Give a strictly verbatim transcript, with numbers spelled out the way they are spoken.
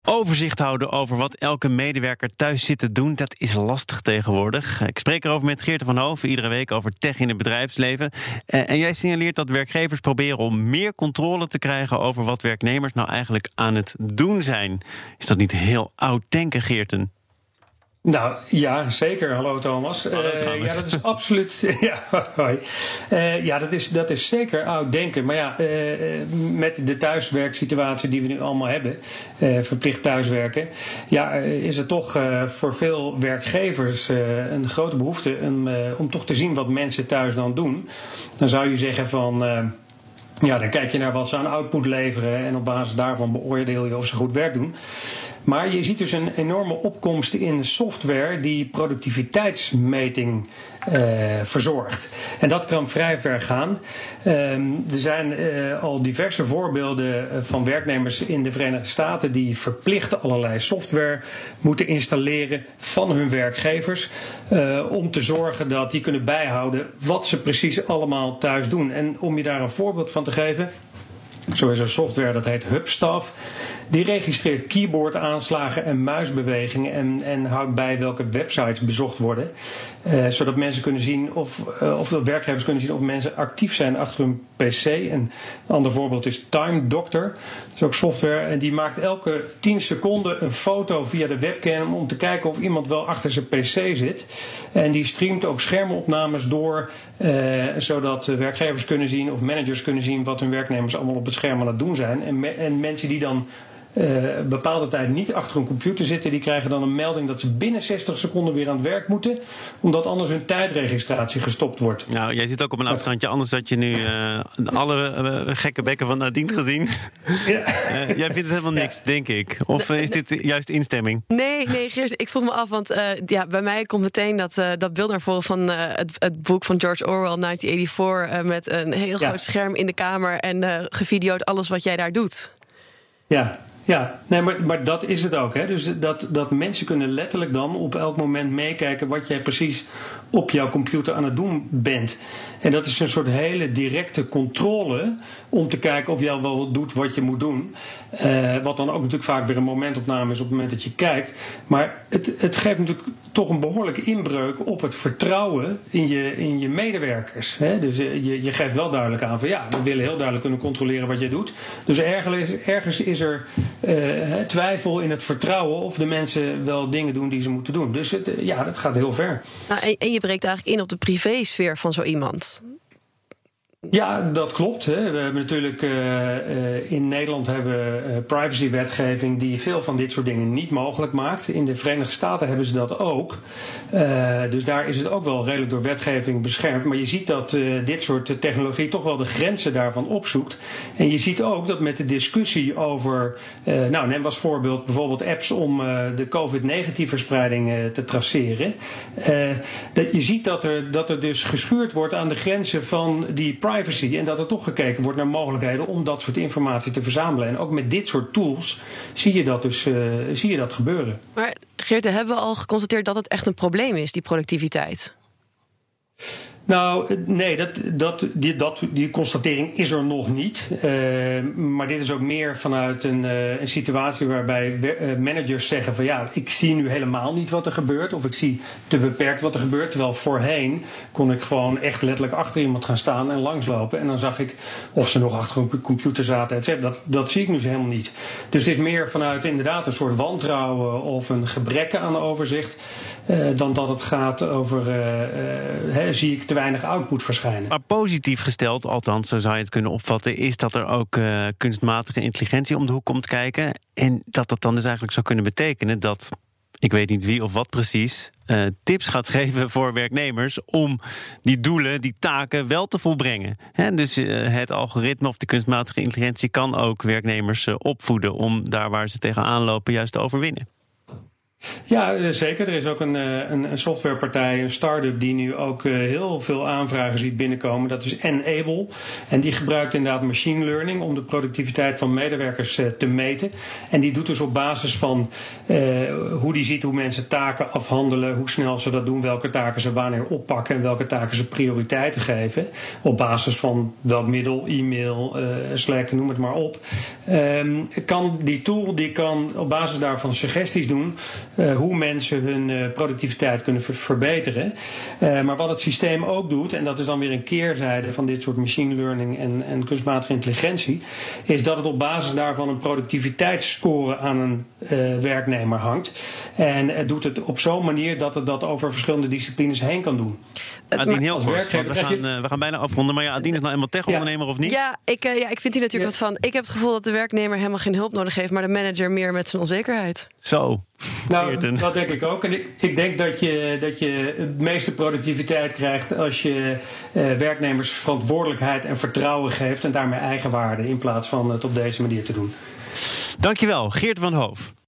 Overzicht houden over wat elke medewerker thuis zit te doen, dat is lastig tegenwoordig. Ik spreek erover met Geerte van Hoven, iedere week over tech in het bedrijfsleven. En jij signaleert dat werkgevers proberen om meer controle te krijgen over wat werknemers nou eigenlijk aan het doen zijn. Is dat niet heel oud denken, Geerten? Nou, ja, zeker. Hallo Thomas. Hallo, uh, ja, dat is absoluut. ja, hoi. Uh, ja, dat is, dat is zeker oud denken. Maar ja, uh, met de thuiswerksituatie die we nu allemaal hebben, uh, verplicht thuiswerken, ja, uh, is er toch uh, voor veel werkgevers uh, een grote behoefte um, uh, om toch te zien wat mensen thuis dan doen. Dan zou je zeggen van, Uh, ja, dan kijk je naar wat ze aan output leveren en op basis daarvan beoordeel je of ze goed werk doen. Maar je ziet dus een enorme opkomst in software die productiviteitsmeting uh, verzorgt. En dat kan vrij ver gaan. Um, er zijn uh, al diverse voorbeelden van werknemers in de Verenigde Staten die verplicht allerlei software moeten installeren van hun werkgevers. Uh, om te zorgen dat die kunnen bijhouden wat ze precies allemaal thuis doen. En om je daar een voorbeeld van te geven, zo is er software dat heet HubStaff. Die registreert keyboardaanslagen en muisbewegingen en, en houdt bij welke websites bezocht worden. Uh, zodat mensen kunnen zien of, uh, of de werkgevers kunnen zien of mensen actief zijn achter hun pc. En een ander voorbeeld is Time Doctor. Dat is ook software en die maakt elke tien seconden een foto via de webcam om te kijken of iemand wel achter zijn pc zit. En die streamt ook schermopnames door, uh, zodat werkgevers kunnen zien of managers kunnen zien wat hun werknemers allemaal op het scherm aan het doen zijn. En, me- en mensen die dan Uh, een bepaalde tijd niet achter een computer zitten, die krijgen dan een melding dat ze binnen zestig seconden weer aan het werk moeten, omdat anders hun tijdregistratie gestopt wordt. Nou, jij zit ook op een afstandje, anders had je nu uh, alle uh, gekke bekken van Nadine gezien. Ja. Uh, jij vindt het helemaal niks, ja. denk ik. Of uh, is dit juist instemming? Nee, nee, Geert, ik vroeg me af, want uh, ja, bij mij komt meteen dat, uh, dat beeld naar voren van uh, het, het boek van George Orwell, negentien eenennegentig, uh, met een heel ja. groot scherm in de kamer en uh, gevideoed alles wat jij daar doet. Ja. Ja, nee, maar, maar dat is het ook. Hè? Dus dat, dat mensen kunnen letterlijk dan op elk moment meekijken wat jij precies op jouw computer aan het doen bent. En dat is een soort hele directe controle om te kijken of jij wel doet wat je moet doen. Uh, wat dan ook natuurlijk vaak weer een momentopname is op het moment dat je kijkt. Maar het, het geeft natuurlijk toch een behoorlijke inbreuk op het vertrouwen in je, in je medewerkers. Hè? Dus uh, je, je geeft wel duidelijk aan van ja, we willen heel duidelijk kunnen controleren wat jij doet. Dus ergens, ergens is er uh, twijfel in het vertrouwen of de mensen wel dingen doen die ze moeten doen. Dus het, uh, ja, dat gaat heel ver. Nou, en, en je breekt eigenlijk in op de privésfeer van zo iemand. Ja, dat klopt. Hè. We hebben natuurlijk uh, uh, in Nederland hebben we uh, privacywetgeving die veel van dit soort dingen niet mogelijk maakt. In de Verenigde Staten hebben ze dat ook. Uh, dus daar is het ook wel redelijk door wetgeving beschermd. Maar je ziet dat uh, dit soort technologie toch wel de grenzen daarvan opzoekt. En je ziet ook dat met de discussie over, uh, nou neem als voorbeeld bijvoorbeeld apps om uh, de covid negentien verspreiding uh, te traceren. Uh, dat je ziet dat er, dat er dus geschuurd wordt aan de grenzen van die privacy en dat er toch gekeken wordt naar mogelijkheden om dat soort informatie te verzamelen. En ook met dit soort tools zie je dat dus uh, zie je dat gebeuren. Maar Geert, hebben we al geconstateerd dat het echt een probleem is, die productiviteit? Nou, nee, dat, dat, die, dat, die constatering is er nog niet. Uh, maar dit is ook meer vanuit een, uh, een situatie waarbij uh, managers zeggen van ja, ik zie nu helemaal niet wat er gebeurt. Of ik zie te beperkt wat er gebeurt. Terwijl voorheen kon ik gewoon echt letterlijk achter iemand gaan staan en langslopen. En dan zag ik of ze nog achter een computer zaten, et cetera. Dat, dat zie ik nu helemaal niet. Dus het is meer vanuit inderdaad een soort wantrouwen of een gebrek aan overzicht. Uh, dan dat het gaat over uh, uh, he, zie ik te weinig output verschijnen. Maar positief gesteld, althans zo zou je het kunnen opvatten, is dat er ook uh, kunstmatige intelligentie om de hoek komt kijken. En dat dat dan dus eigenlijk zou kunnen betekenen dat, ik weet niet wie of wat precies, uh, tips gaat geven voor werknemers om die doelen, die taken wel te volbrengen. He, dus uh, het algoritme of de kunstmatige intelligentie kan ook werknemers uh, opvoeden om daar waar ze tegenaan lopen juist te overwinnen. Ja, zeker. Er is ook een, een, een softwarepartij, een start-up, die nu ook heel veel aanvragen ziet binnenkomen. Dat is Enable. En die gebruikt inderdaad machine learning om de productiviteit van medewerkers te meten. En die doet dus op basis van uh, hoe die ziet hoe mensen taken afhandelen, hoe snel ze dat doen, welke taken ze wanneer oppakken en welke taken ze prioriteiten geven. Op basis van welk middel, e-mail, uh, Slack, noem het maar op. Um, kan die tool die kan op basis daarvan suggesties doen Uh, hoe mensen hun uh, productiviteit kunnen ver- verbeteren. Uh, maar wat het systeem ook doet, en dat is dan weer een keerzijde van dit soort machine learning en, en kunstmatige intelligentie, is dat het op basis daarvan een productiviteitsscore aan een uh, werknemer hangt. En het doet het op zo'n manier dat het dat over verschillende disciplines heen kan doen. Adien, heel kort, want we gaan, uh, we gaan bijna afronden. Maar ja, Adien is nou eenmaal tech-ondernemer ja. of niet? Ja ik, uh, ja, ik vind hier natuurlijk ja. wat van. Ik heb het gevoel dat de werknemer helemaal geen hulp nodig heeft, maar de manager meer met zijn onzekerheid. Zo. Nou, dat denk ik ook. En ik, ik denk dat je, dat je het meeste productiviteit krijgt als je uh, werknemers verantwoordelijkheid en vertrouwen geeft en daarmee eigenwaarde in plaats van het op deze manier te doen. Dankjewel, Geert van Hoof.